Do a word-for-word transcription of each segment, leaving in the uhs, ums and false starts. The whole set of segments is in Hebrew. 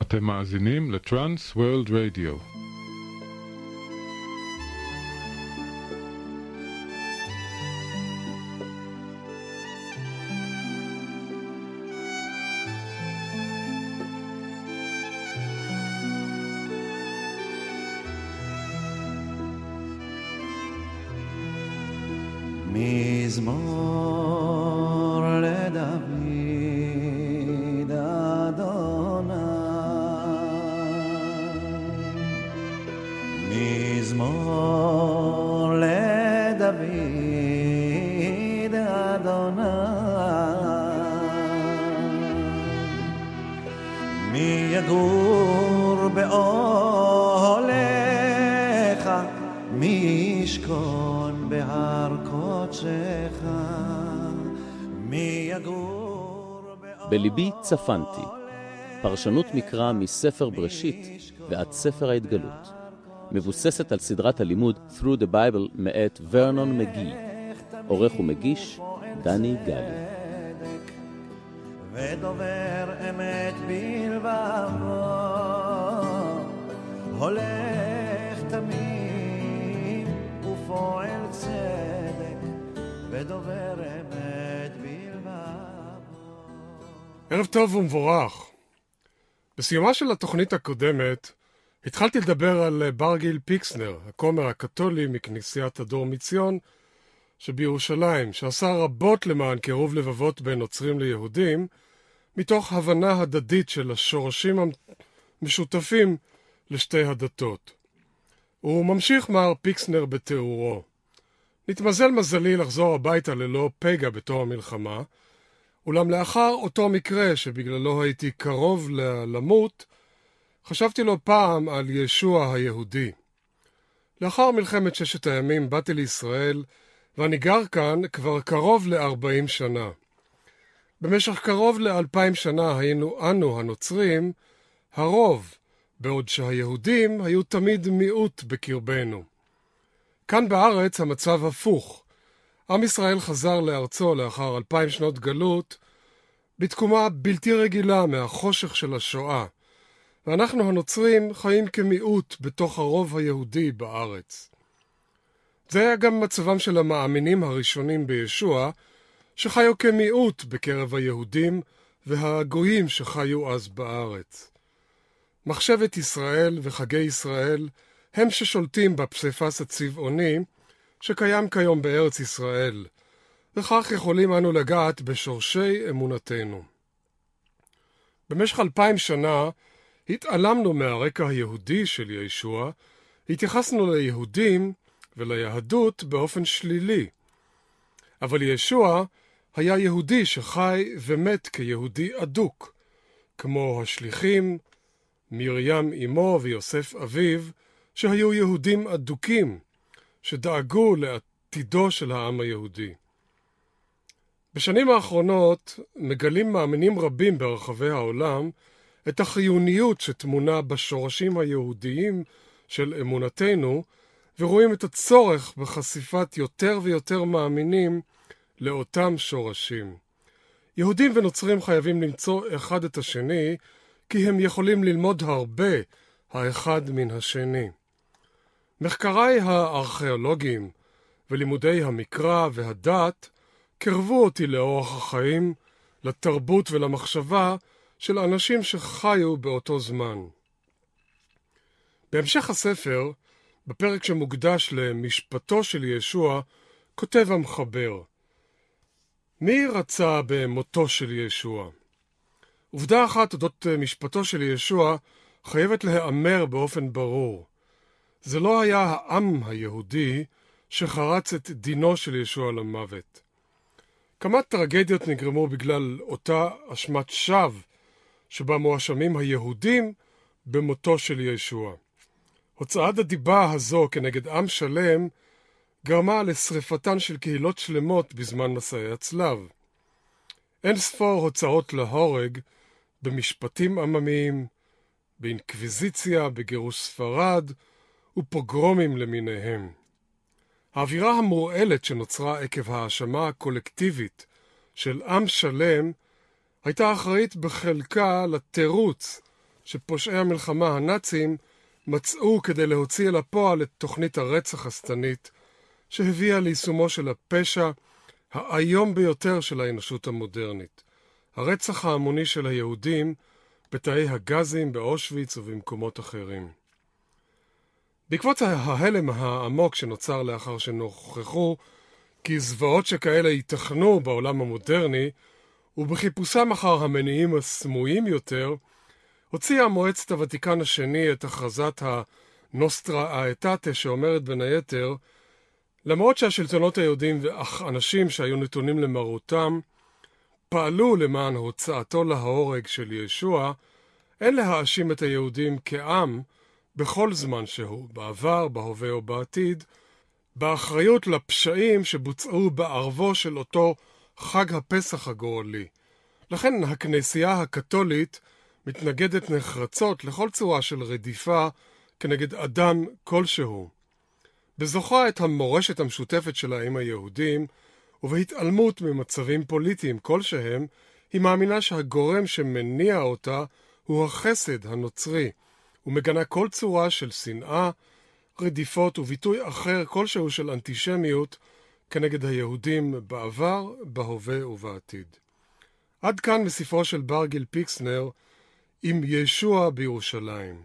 אתם מאזינים לטרנס וורלד רדיו. מזמור לדוד אדוני, מזמור לדוד אדוני, מי יגור באוהליך, מי ישכון בהר קודשך, מי יגור בליבי צפנתי, פרשנות מקרא מספר בראשית ועד ספר ההתגלות, מבוססת על סדרת הלימוד Through the Bible מאת ורנון מגי, עורך ומגיש דני גלי. ודובר אמת בלבבו, הולך תמים ופועל צדק, ודובר אמת בלבבו. ערב טוב ומבורך. בסיומה של התוכנית הקודמת התחלתי לדבר על בר גיל פיקסנר, הכומר הקתולי מכנסיית הדור מציון שבירושלים, שעשה רבות למען קירוב לבבות בין נוצרים ליהודים, מתוך הבנה הדדית של השורשים המשותפים לשתי הדתות. הוא ממשיך מר פיקסנר בתיאורו. נתמזל מזלי לחזור הביתה ללא פגע בתור המלחמה, אולם לאחר אותו מקרה שבגללו הייתי קרוב למות, חשבתי לו פעם על ישוע היהודי. לאחר מלחמת ששת הימים באתי לישראל, ואני גר כאן כבר קרוב לארבעים שנה. במשך קרוב לאלפיים שנה היינו אנו הנוצרים הרוב, בעוד שהיהודים היו תמיד מיעוט בקרבנו. כאן בארץ המצב הפוך. עם ישראל חזר לארצו לאחר אלפיים שנות גלות, בתקומה בלתי רגילה מהחושך של השואה, ואנחנו הנוצרים חיים כמיעוט בתוך הרוב היהודי בארץ. זה היה גם מצבם של המאמינים הראשונים בישוע, שחיו כמיעוט בקרב היהודים והגויים שחיו אז בארץ. מחשבת ישראל וחגי ישראל הם ששולטים בפסיפס הצבעוני שקיים כיום בארץ ישראל, וכך יכולים אנו לגעת בשורשי אמונתנו. במשך אלפיים שנה התעלמנו מהרקע היהודי של ישוע, התייחסנו ליהודים וליהדות באופן שלילי. אבל ישוע היה יהודי שחי ומת כיהודי אדוק, כמו השליחים, מרים אמו ויוסף אביו, שהיו יהודים אדוקים, שדאגו לעתידו של העם היהודי. בשנים האחרונות מגלים מאמינים רבים ברחבי העולם את החיוניות שתמונה בשורשים היהודיים של אמונתנו, ורואים את הצורך בחשיפת יותר ויותר מאמינים לאותם שורשים. יהודים ונוצרים חייבים למצוא אחד את השני, כי הם יכולים ללמוד הרבה האחד מן השני. מחקריי הארכיאולוגיים ולימודי המקרא והדת קרבו אותי לאורח החיים, לתרבות ולמחשבה של אנשים שחיו באותו זמן. בהמשך הספר, בפרק שמוקדש למשפטו של ישוע, כותב המחבר: מי רצה במותו של ישוע? עובדה אחת אודות משפטו של ישוע חייבת להיאמר באופן ברור. זה לא היה העם היהודי שחרץ את דינו של ישוע למוות. כמה טרגדיות נגרמו בגלל אותה אשמת שווא שבה מואשמים היהודים במותו של ישוע. הוצאת הדיבה הזו כנגד עם שלם גרמה לשריפתן של קהילות שלמות בזמן מסעי הצלב. אין ספור הוצאות להורג במשפטים עממיים, באינקוויזיציה, בגירוש ספרד ופוגרומים למיניהם. האווירה המורעלת שנוצרה עקב האשמה הקולקטיבית של עם שלם הייתה אחראית בחלקה לתירוץ שפושעי המלחמה הנאצים מצאו כדי להוציא אל הפועל את תוכנית הרצח השטנית, שהביאה ליישומו של הפשע האיום ביותר של האנושות המודרנית, הרצח ההמוני של היהודים בתאי הגזים באושוויץ ובמקומות אחרים. בעקבות ההלם העמוק שנוצר לאחר שנוכחו כי זוועות שכאלה ייתכנו בעולם המודרני, ובחיפושם אחר המניעים הסמויים יותר, הוציאה מועצת הוותיקן השני את הכרזת הנוסטרה האטאטה, שאומרת בין היתר, למרות שהשלטונות היהודים ואנשים שהיו נתונים למרותם פעלו למען הוצאתו להורג של ישוע, אין להאשים את היהודים כעם בכל זמן שהוא, בעבר, בהווה או בעתיד, באחריות לפשעים שבוצעו בערבו של אותו חג הפסח הגורלי. לכן הכנסייה הקתולית מתנגדת נחרצות לכל צורה של רדיפה כנגד אדם כלשהו. בזוכה את המורשת המשותפת שלה עם היהודים, ובהתעלמות ממצבים פוליטיים כלשהם, היא מאמינה שהגורם שמניע אותה הוא החסד הנוצרי, ומגנה כל צורה של שנאה, רדיפות וביטוי אחר כלשהו של אנטישמיות כנגד היהודים בעבר, בהווה ובעתיד. עד כאן מספרו של ברגיל פיקסנר, עם ישוע בירושלים.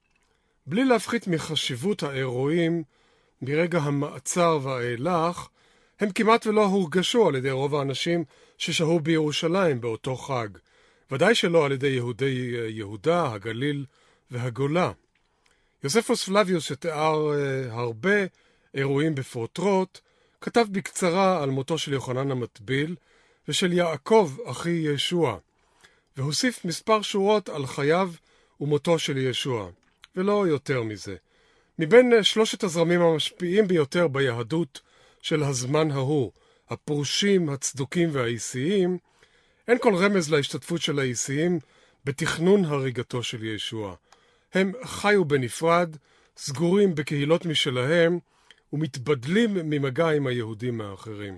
בלי להפחית מחשיבות האירועים מרגע המעצר והאילך, הם כמעט ולא הורגשו על ידי רוב האנשים ששהו בירושלים באותו חג, ודאי שלא על ידי יהודי יהודה, הגליל והגולה. יוספוס פלביוס, שתיאר uh, הרבה אירועים בפרוטרוט, כתב בקצרה על מותו של יוחנן המטביל ושל יעקב אחי ישוע, והוסיף מספר שורות על חייו ומותו של ישוע, ולא יותר מזה. מבין uh, שלושת הזרמים המשפיעים ביותר ביהדות של הזמן ההוא, הפרושים, הצדוקים והאיסיים, אין כל רמז להשתתפות של האיסיים בתכנון הריגתו של ישוע. הם חיו בנפרד, סגורים בקהילות משלהם, ומתבדלים ממגע עם היהודים האחרים.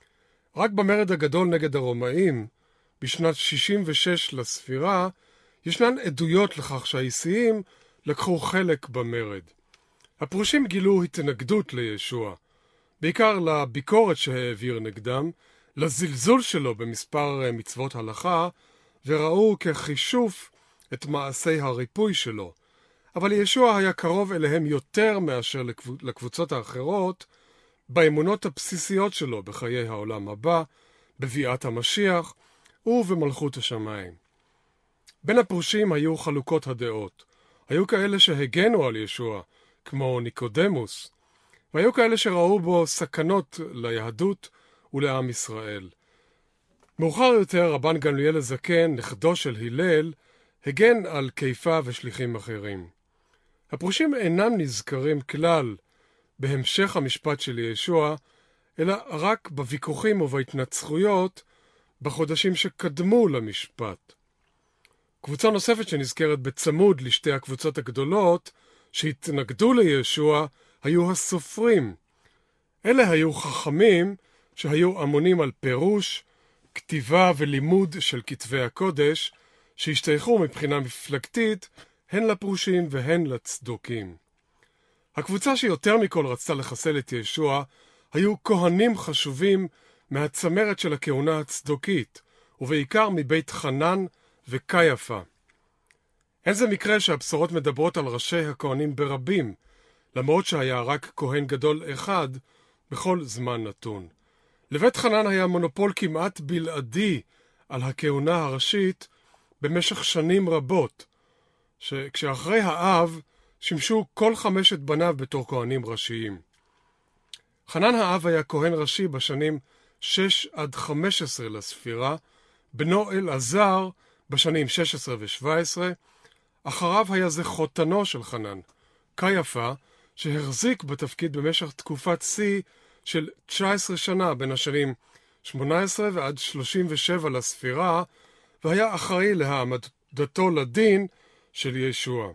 רק במרד הגדול נגד הרומאים, בשנת שישים ושש לספירה, ישנן עדויות לכך שהאיסיים לקחו חלק במרד. הפרושים גילו התנגדות לישוע, בעיקר לביקורת שהעביר נגדם, לזלזול שלו במספר מצוות הלכה, וראו כחישוף את מעשי הריפוי שלו. אבל ישוע היה קרוב אליהם יותר מאשר לקבוצות האחרות, באמונות הבסיסיות שלו בחיי העולם הבא, בביאת המשיח ובמלכות השמיים. בין הפרושים היו חלוקות הדעות. היו כאלה שהגנו על ישוע, כמו ניקודמוס, והיו כאלה שראו בו סכנות ליהדות ולעם ישראל. מאוחר יותר רבן גמליאל הזקן, נכדו של הלל, הגן על כיפה ושליחים אחרים. הפרושים אינם נזכרים כלל בהמשך המשפט של ישוע, אלא רק בוויכוחים ובהתנצחויות בחודשים שקדמו למשפט. קבוצה נוספת שנזכרת בצמוד לשתי הקבוצות הגדולות שהתנגדו לישוע היו הסופרים. אלה היו חכמים שהיו אמונים על פירוש, כתיבה ולימוד של כתבי הקודש, שהשתייכו מבחינה מפלגתית הן לפרושים והן לצדוקים. הקבוצה שיותר מכל רצתה לחסל את ישוע היו כהנים חשובים מהצמרת של הכהונה הצדוקית, ובעיקר מבית חנן וקייפה. אין זה מקרה שהבשורות מדברות על ראשי הכהנים ברבים, למרות שהיה רק כהן גדול אחד בכל זמן נתון. לבית חנן היה מונופול כמעט בלעדי על הכהונה הראשית במשך שנים רבות, שכשאחרי האב שימשו כל חמשת בניו בתור כהנים ראשיים. חנן האב היה כהן ראשי בשנים שש עד חמש עשרה לספירה, בנו אלעזר בשנים שש עשרה ושבע עשרה, אחריו היה זה חותנו של חנן, קייפה, שהחזיק בתפקיד במשך תקופת שיא של תשע עשרה שנה בין השנים שמונה עשרה ועד שלושים ושבע לספירה, והיה אחראי להעמדתו לדין של ישוע.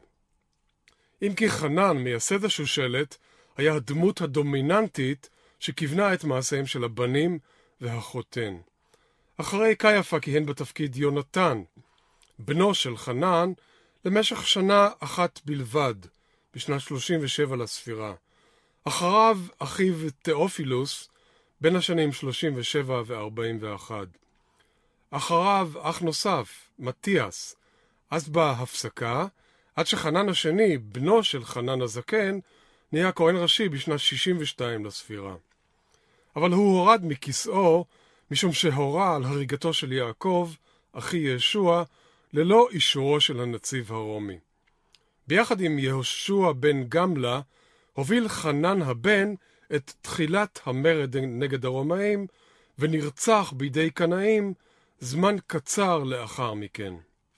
אם כי חנן, מייסד השושלת, היה הדמות הדומיננטית שכיוונה את מעשיהם של הבנים והחותן. אחרי קייפה כיהן בתפקיד יונתן, בנו של חנן, למשך שנה אחת בלבד, בשנת שלושים ושבע לספירה. אחריו אחיו תאופילוס, בין השנים שלושים ושבע ו-ארבעים ואחת. אחריו אח נוסף, מתיאס. אז באה הפסקה, עד שחנן השני, בנו של חנן הזקן, נהיה כהן ראשי בשנת שישים ושתיים לספירה. אבל הוא הורד מכיסאו, משום שהורה על הריגתו של יעקב, אחי ישוע, ללא אישורו של הנציב הרומי. ביחד עם יהושע בן גמלה, הוביל חנן הבן את תחילת המרד נגד הרומאים, ונרצח בידי קנאים זמן קצר לאחר מכן.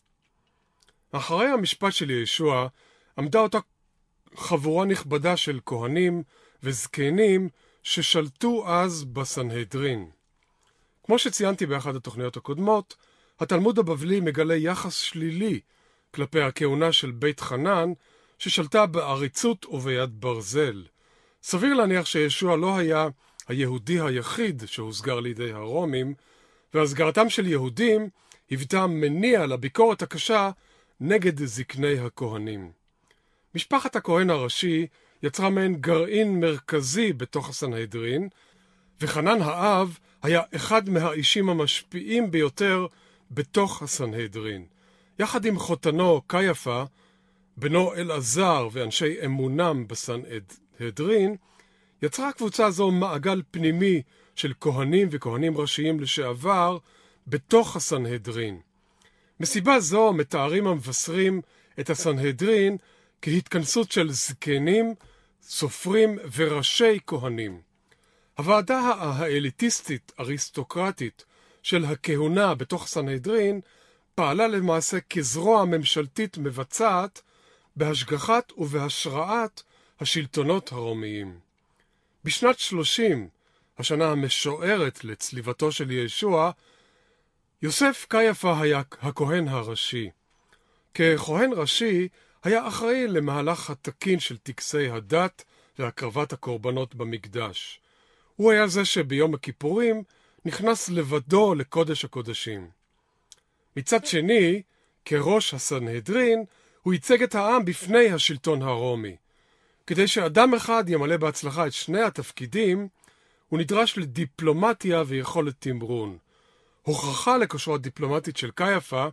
אחרי המשפט של ישוע, עמדה אותה חבורה נכבדה של כהנים וזקנים ששלטו אז בסנהדרין. כמו שציינתי באחת התוכניות הקודמות, התלמוד הבבלי מגלה יחס שלילי כלפי הכהונה של בית חנן, ששלטה בעריצות וביד ברזל. סביר להניח שישוע לא היה היהודי היחיד שהוסגר לידי הרומים, והסגרתם של יהודים היוותה מניע לביקורת הקשה נגד זקני הכהנים. משפחת הכהן הראשי יצרה מעין גרעין מרכזי בתוך הסנהדרין, וחנן האב היה אחד מהאישים המשפיעים ביותר בתוך הסנהדרין. יחד עם חותנו קייפה, בנו אלעזר ואנשי אמונם בסנהדרין, יצרה קבוצה זו מעגל פנימי של כהנים וכהנים ראשיים לשעבר בתוך הסנהדרין. מסיבה זו מתארים המבשרים את הסנהדרין כהתכנסות של זקנים, סופרים וראשי כהנים. הוועדה האליטיסטית אריסטוקרטית של הכהונה בתוך הסנהדרין פעלה למעשה כזרוע ממשלתית מבצעת בהשגחת ובהשראת השלטונות הרומיים. בשנת שלושים, השנה המשוערת לצליבתו של ישוע, יוסף קייפה היה הכהן הראשי. ככהן ראשי היה אחראי למהלך התקין של טקסי הדת והקרבת הקורבנות במקדש. הוא היה זה שביום הכיפורים נכנס לבדו לקודש הקודשים. מצד שני, כראש הסנהדרין, הוא ייצג את העם בפני השלטון הרומי. כדי שאדם אחד ימלא בהצלחה את שני התפקידים, הוא נדרש לדיפלומטיה ויכולת תמרון. הוכחה לכושרו הדיפלומטית של קייפה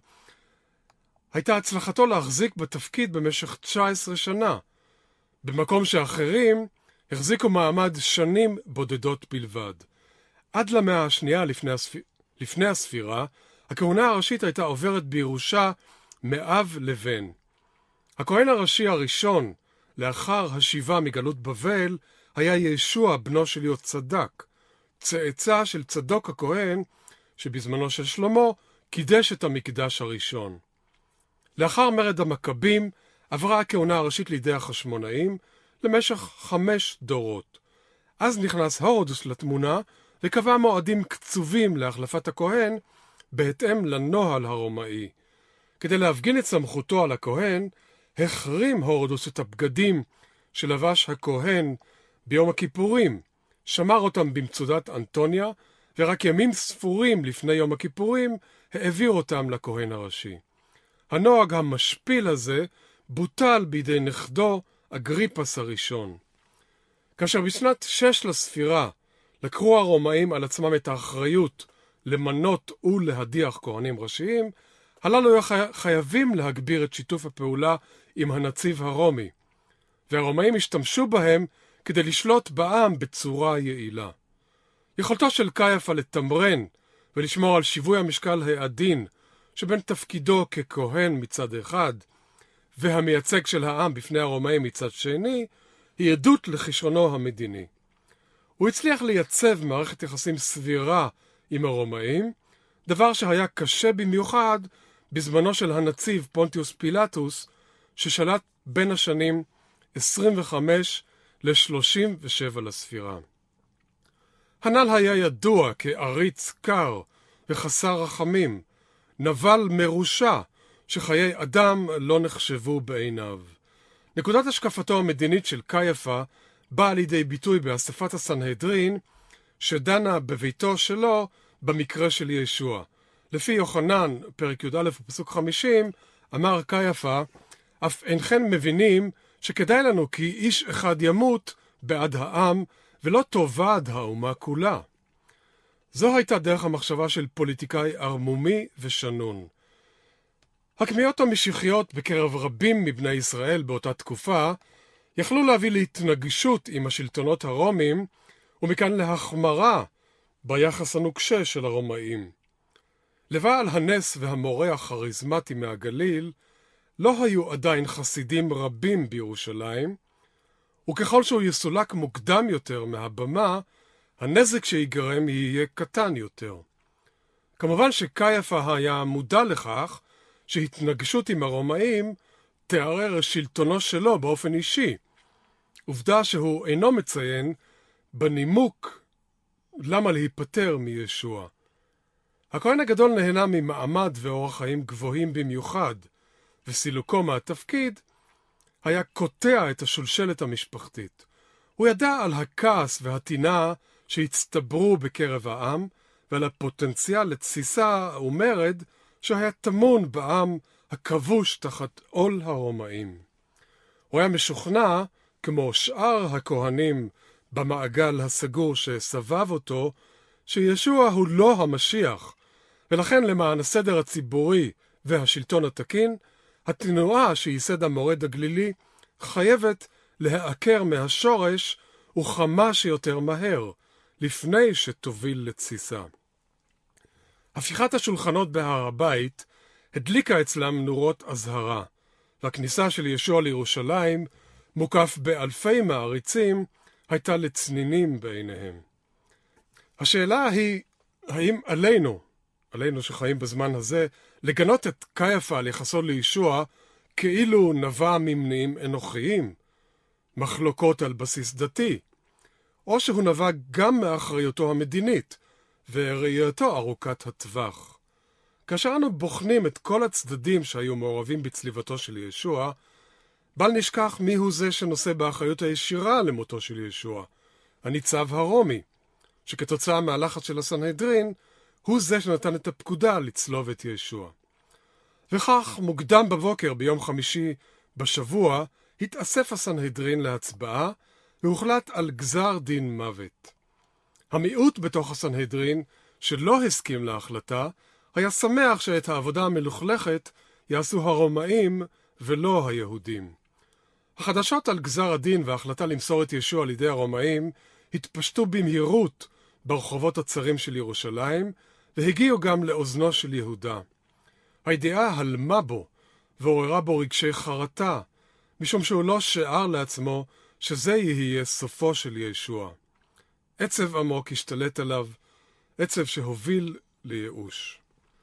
הייתה הצלחתו להחזיק בתפקיד במשך תשע עשרה שנה, במקום שאחרים החזיקו מעמד שנים בודדות בלבד. עד למאה השנייה לפני, הספ... לפני הספירה, הכהונה הראשית הייתה עוברת בירושה מאב לבן. הכהן הראשי הראשון, לאחר השיבה מגלות בבל, היה ישוע בנו של יהוצדק, צאצא של צדוק הכהן, שבזמנו של שלמה קידש את המקדש הראשון. לאחר מרד המכבים עברה הכהונה הראשית לידי החשמונאים למשך חמש דורות. אז נכנס הורדוס לתמונה וקבע מועדים קצובים להחלפת הכהן בהתאם לנוהל הרומאי. כדי להפגין את סמכותו על הכהן, החרים הורדוס את הבגדים שלבש הכהן ביום הכיפורים, שמר אותם במצודת אנטוניה, ורק ימים ספורים לפני יום הכיפורים העביר אותם לכהן הראשי. הנוהג המשפיל הזה בוטל בידי נכדו אגריפס הראשון. כאשר בשנת שש לספירה לקחו הרומאים על עצמם את האחריות למנות ולהדיח כהנים ראשיים, הללו היו חייבים להגביר את שיתוף הפעולה עם הנציב הרומי, והרומאים השתמשו בהם כדי לשלוט בעם בצורה יעילה. יכולתו של קייפה לתמרן ולשמור על שיווי המשקל העדין שבין תפקידו ככהן מצד אחד והמייצג של העם בפני הרומאים מצד שני, היא עדות לכישרונו המדיני. הוא הצליח לייצב מערכת יחסים סבירה עם הרומאים, דבר שהיה קשה במיוחד בזמנו של הנציב פונטיוס פילטוס, ששלט בין השנים עשרים וחמש ל-שלושים ושבע לספירה. הנ"ל היה ידוע כעריץ קר וחסר רחמים, נבל מרושע שחיי אדם לא נחשבו בעיניו. נקודת השקפתו המדינית של קייפה באה לידי ביטוי באספת הסנהדרין שדנה בביתו שלו במקרה של ישוע. לפי יוחנן, פרק י"א ופסוק חמישים, אמר קייפה, אף אינכם מבינים שכדאי לנו כי איש אחד ימות בעד העם, ולא תאבד האומה כולה. זו הייתה דרך המחשבה של פוליטיקאי ערמומי ושנון. הכמיהות המשיחיות בקרב רבים מבני ישראל באותה תקופה יכלו להביא להתנגשות עם השלטונות הרומיים, ומכאן להחמרה ביחס הנוקשה של הרומאים. לבעל הנס והמורה הכריזמטי מהגליל לא היו עדיין חסידים רבים בירושלים, וככל שהוא יסולק מוקדם יותר מהבמה, הנזק שיגרם יהיה קטן יותר. כמובן שקייפה היה מודע לכך שהתנגשות עם הרומאים תערער שלטונו שלו באופן אישי, עובדה שהוא אינו מציין בנימוק למה להיפטר מישוע. הכהן הגדול נהנה ממעמד ואורח חיים גבוהים במיוחד, וסילוקו מהתפקיד היה קוטע את השולשלת המשפחתית. הוא ידע על הכעס והטינה שהצטברו בקרב העם, ועל הפוטנציאל לתסיסה ומרד שהיה טמון בעם הכבוש תחת עול הרומאים. הוא היה משוכנע, כמו שאר הכהנים במעגל הסגור שסבב אותו, שישוע הוא לא המשיח, ולכן למען הסדר הציבורי והשלטון התקין, התנועה שייסד המורד הגלילי חייבת להיעקר מהשורש וכמה שיותר מהר, לפני שתוביל לתסיסה. הפיכת השולחנות בהר הבית הדליקה אצלם נורות אזהרה, והכניסה של ישוע לירושלים, מוקף באלפי מעריצים, הייתה לצנינים בעיניהם. השאלה היא, האם עלינו, עלינו שחיים בזמן הזה, לגנות את קייפה על יחסו לישוע כאילו נבע ממניעים אנוכיים, מחלוקות על בסיס דתי, או שהוא נבע גם מאחריותו המדינית וראייתו ארוכת הטווח. כאשר אנו בוחנים את כל הצדדים שהיו מעורבים בצליבתו של ישוע, בל נשכח מיהו זה שנושא באחריות הישירה למותו של ישוע, הניצב הרומי, שכתוצאה מהלחץ של הסנהדרין, הוא זה שנתן את הפקודה לצלוב את ישוע. וכך, מוקדם בבוקר ביום חמישי בשבוע, התאסף הסנהדרין להצבעה, והוחלט על גזר דין מוות. המיעוט בתוך הסנהדרין, שלא הסכים להחלטה, היה שמח שאת העבודה המלוכלכת יעשו הרומאים ולא היהודים. החדשות על גזר הדין וההחלטה למסור את ישוע לידי הרומאים התפשטו במהירות ברחובות הצרים של ירושלים, והגיעו גם לאוזנו של יהודה. הידיעה הלמה בו ועוררה בו רגשי חרטה, משום שהוא לא שער לעצמו שזה יהיה סופו של ישוע. עצב עמוק השתלט עליו, עצב שהוביל לייאוש.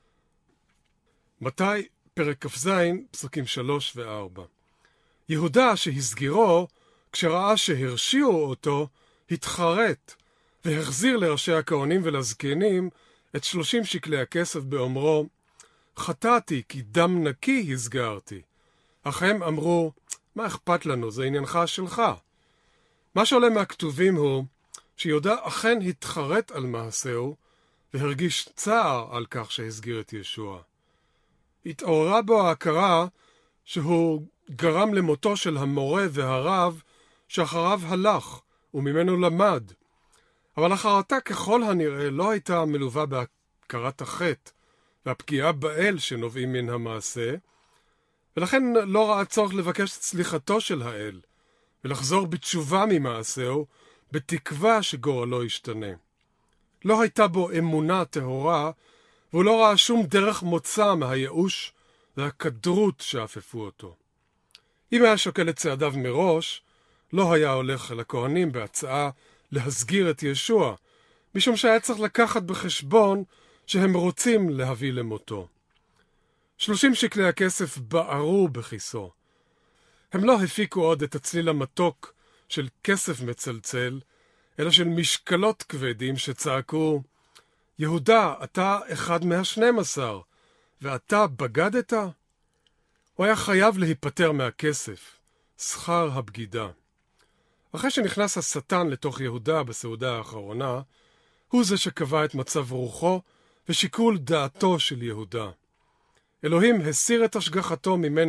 מתי? פרק כ"ז, פסוקים שלוש וארבע. יהודה שהסגירו, כשראה שהרשיעו אותו, התחרט, והחזיר לראשי הכהנים ולזקנים את שלושים שקלי הכסף באומרו, חטאתי כי דם נקי הסגרתי. אך הם אמרו, מה אכפת לנו, זה עניינך שלך. מה שעולה מהכתובים הוא שיהודה אכן התחרט על מעשהו, והרגיש צער על כך שהסגיר את ישוע. התעוררה בו ההכרה שהוא גרם למותו של המורה והרב שאחריו הלך וממנו למד. אבל החרטה ככל הנראה לא הייתה מלווה בהכרת החטא והפגיעה באל שנובעים מן המעשה, ולכן לא ראה צורך לבקש את סליחתו של האל, ולחזור בתשובה ממעשהו, בתקווה שגורלו ישתנה. לא הייתה בו אמונה טהורה, והוא לא ראה שום דרך מוצא מהייאוש והכדרות שאפפו אותו. אם היה שוקל את צעדיו מראש, לא היה הולך אל הכהנים בהצעה להסגיר את ישוע, משום שהיה צריך לקחת בחשבון שהם רוצים להביא למותו. שלושים שקלי הכסף בערו בכיסו. הם לא הפיקו עוד את הצליל המתוק של כסף מצלצל, אלא של משקלות כבדים שצעקו, יהודה, אתה אחד מהשנים עשר, ואתה בגדת? הוא היה חייב להיפטר מהכסף, שכר הבגידה. אחרי שנכנס השטן לתוך יהודה בסעודה האחרונה, הוא זה שקבע את מצב רוחו ושיקול דעתו של יהודה. אלוהים הסיר את השגחתו ממנו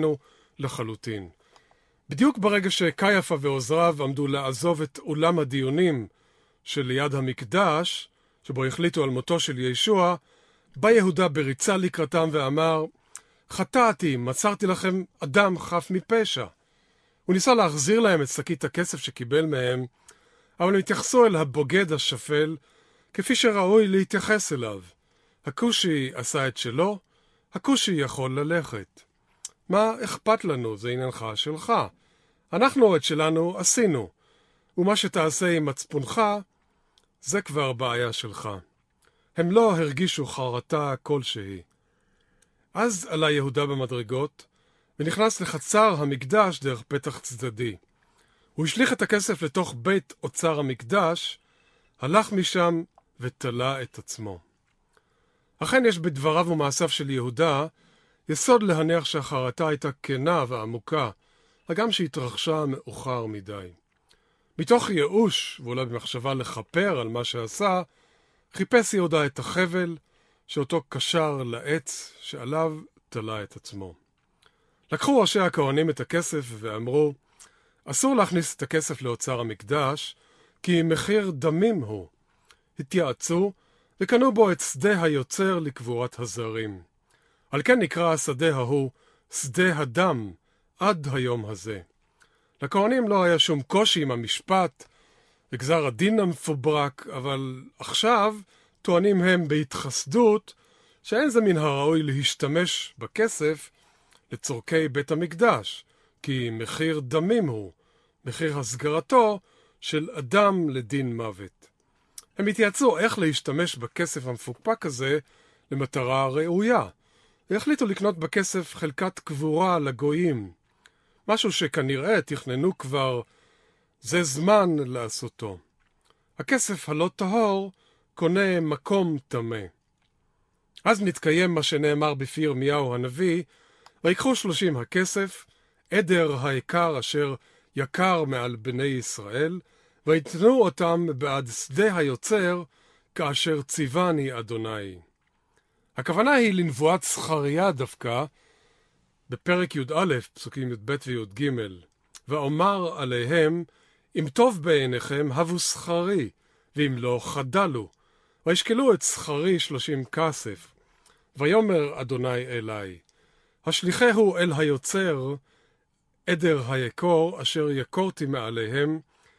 לחלוטין. בדיוק ברגע שקייפה ועוזריו עמדו לעזוב את אולם הדיונים שליד המקדש, שבו החליטו על מותו של ישוע, בא יהודה בריצה לקראתם ואמר, חטאתי, מסרתי לכם אדם חף מפשע. הוא ניסה להחזיר להם את שקית הכסף שקיבל מהם, אבל הם התייחסו אל הבוגד השפל כפי שראוי להתייחס אליו. הכושי עשה את שלו, הכושי יכול ללכת. מה אכפת לנו? זה עניינך שלך. אנחנו את שלנו עשינו, ומה שתעשה עם מצפונך, זה כבר בעיה שלך. הם לא הרגישו חרטה כלשהי. אז עלה יהודה במדרגות, ונכנס לחצר המקדש דרך פתח צדדי. הוא השליך את הכסף לתוך בית אוצר המקדש, הלך משם ותלה את עצמו. אכן יש בדבריו ומעשיו של יהודה יסוד להניח שהחרטה הייתה כנה ועמוקה, הגם שהתרחשה מאוחר מדי. מתוך ייאוש, ואולי במחשבה לכפר על מה שעשה, חיפש יהודה את החבל שאותו קשר לעץ שעליו תלה את עצמו. לקחו ראשי הכהנים את הכסף ואמרו, אסור להכניס את הכסף לאוצר המקדש, כי מחיר דמים הוא. התייעצו וקנו בו את שדה היוצר לקבורת הזרים. על כן נקרא השדה ההוא שדה הדם עד היום הזה. לכהנים לא היה שום קושי עם המשפט וגזר הדין המפוברק, אבל עכשיו טוענים הם בהתחסדות שאין זה מן הראוי להשתמש בכסף לצורכי בית המקדש, כי מחיר דמים הוא, מחיר הסגרתו של אדם לדין מוות. הם התייעצו איך להשתמש בכסף המפוקפק הזה למטרה ראויה, והחליטו לקנות בכסף חלקת קבורה לגויים, משהו שכנראה תכננו כבר זה זמן לעשותו. הכסף הלא טהור קונה מקום טמא. אז מתקיים מה שנאמר בפי ירמיהו הנביא, ויקחו שלושים הכסף, עדר היקר אשר יקר מעל בני ישראל, ויתנו אותם בעד שדה היוצר, כאשר ציווני אדוני. הכוונה היא לנבואת זכריה דווקא, בפרק י"א, פסוקים י"ב וי"ג, ואומר עליהם, אם טוב בעיניכם, הבו שכרי, ואם לא, חדלו, וישקלו את שכרי שלושים כסף. ויאמר אדוני אלי, השליחהו אל היוצר, עדר היקור, אשר יקורתי מעליהם,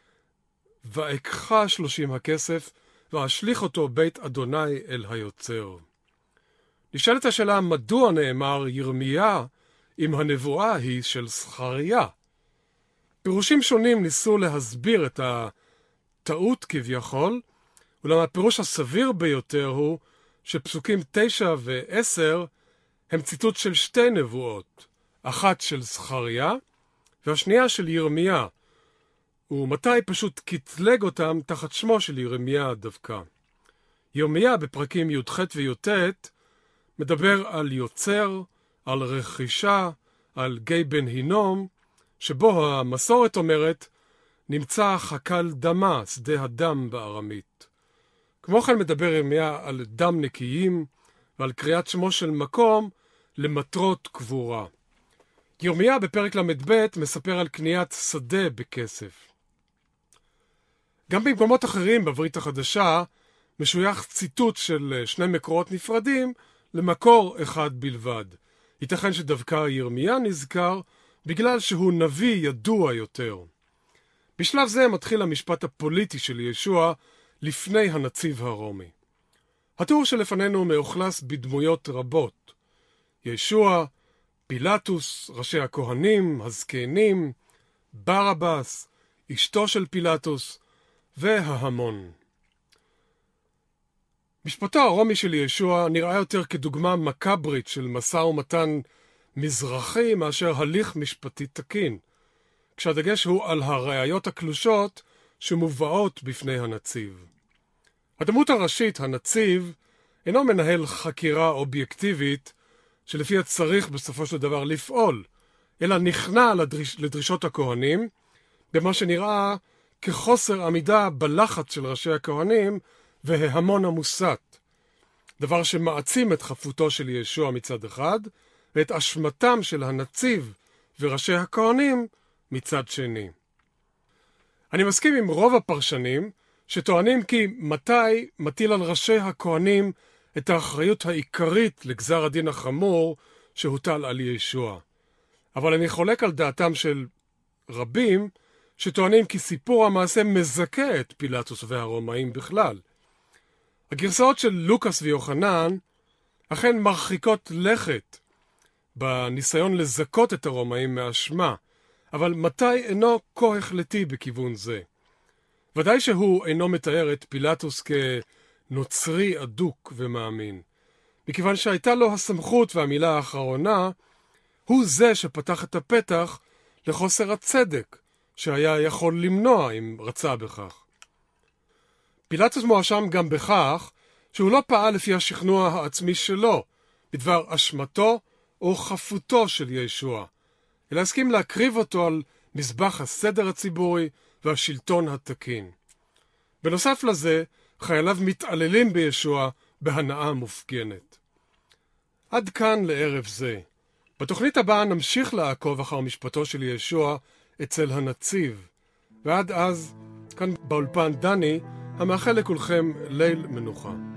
ואקחה שלושים הכסף, ואשליך אותו בית אדוני אל היוצר. נשאלת השאלה, מדוע נאמר ירמיה, אם הנבואה היא של זכריה? פירושים שונים ניסו להסביר את הטעות כביכול, אולם הפירוש הסביר ביותר הוא שפסוקים תשע ועשר הם ציטוט של שתי נבואות, אחת של זכריה והשנייה של ירמיה, ומתי פשוט קטלג אותם תחת שמו של ירמיה דווקא. ירמיה בפרקים י"ח וי"ט מדבר על יוצר, על רכישה, על גיא בן הינום, שבו המסורת אומרת, נמצא חקל דמה, שדה הדם בארמית. כמו כן מדבר ירמיה על דם נקיים, ועל קריאת שמו של מקום למטרות קבורה. ירמיה בפרק למד ב' מספר על קניית שדה בכסף. גם במקומות אחרים בברית החדשה משוייך ציטוט של שני מקורות נפרדים למקור אחד בלבד. ייתכן שדווקא ירמיה נזכר בגלל שהוא נביא ידוע יותר. בשלב זה מתחיל המשפט הפוליטי של ישוע לפני הנציב הרומי. התיאור שלפנינו מאוכלס בדמויות רבות. ישוע, פילטוס, ראשי הכהנים, הזקנים, ברבס, אשתו של פילטוס וההמון. משפטו הרומי של ישוע נראה יותר כדוגמה מקברית של משא ומתן מזרחי מאשר הליך משפטי תקין, כשהדגש הוא על הראיות הקלושות שמובאות בפני הנציב. הדמות הראשית, הנציב, אינו מנהל חקירה אובייקטיבית שלפיה צריך בסופו של דבר לפעול, אלא נכנע לדריש, לדרישות הכהנים, במה שנראה כחוסר עמידה בלחץ של ראשי הכהנים וההמון המוסת, דבר שמעצים את חפותו של ישוע מצד אחד, ואת אשמתם של הנציב וראשי הכהנים מצד שני. אני מסכים עם רוב הפרשנים שטוענים כי מתי מטיל על ראשי הכהנים את האחריות העיקרית לגזר הדין החמור שהוטל על ישוע. אבל אני חולק על דעתם של רבים שטוענים כי סיפור המעשה מזכה את פילטוס והרומאים בכלל. הגרסאות של לוקאס ויוחנן אכן מרחיקות לכת בניסיון לזכות את הרומאים מאשמה, אבל מתי אינו כה החלטי בכיוון זה. ודאי שהוא אינו מתאר את פילטוס כנוצרי אדוק ומאמין, מכיוון שהייתה לו הסמכות והמילה האחרונה, הוא זה שפתח את הפתח לחוסר הצדק שהיה יכול למנוע אם רצה בכך. פילטוס מואשם גם בכך שהוא לא פעל לפי השכנוע העצמי שלו בדבר אשמתו או חפותו של ישוע, אלא הסכים להקריב אותו על מזבח הסדר הציבורי והשלטון התקין. בנוסף לזה, חייליו מתעללים בישוע בהנאה מופגנת. עד כאן לערב זה. בתוכנית הבאה נמשיך לעקוב אחר משפטו של ישוע אצל הנציב. ועד אז, כאן באולפן דני, המאחל לכולכם ליל מנוחה.